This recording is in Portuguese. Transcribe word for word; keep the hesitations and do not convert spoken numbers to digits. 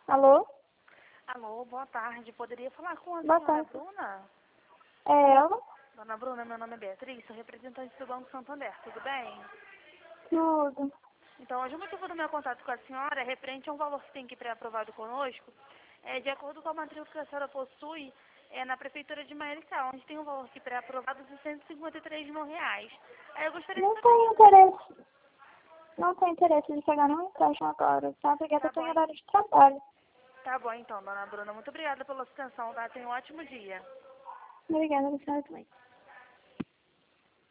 Alô? Alô, boa tarde. Poderia falar com a Boa senhora tarde. Bruna? É ela? Dona Bruna, meu nome é Beatriz, sou representante do Banco Santander, tudo bem? Tudo. Então, hoje o motivo do meu contato com a senhora é referente a um valor que tem que pré-aprovado conosco, é, de acordo com a matrícula que a senhora possui é, na Prefeitura de Maricá, onde tem um valor que pré-aprovado de cento e cinquenta e três mil reais. Aí eu gostaria de Não saber tenho se você... interesse. Não tenho interesse de pegar nenhum empréstimo agora, tá? Porque Tá eu tô em bom, horário de trabalho. tá bom então, Dona Bruna. Muito obrigada pela sua atenção, tá? Tenha um ótimo dia. Obrigada, você também.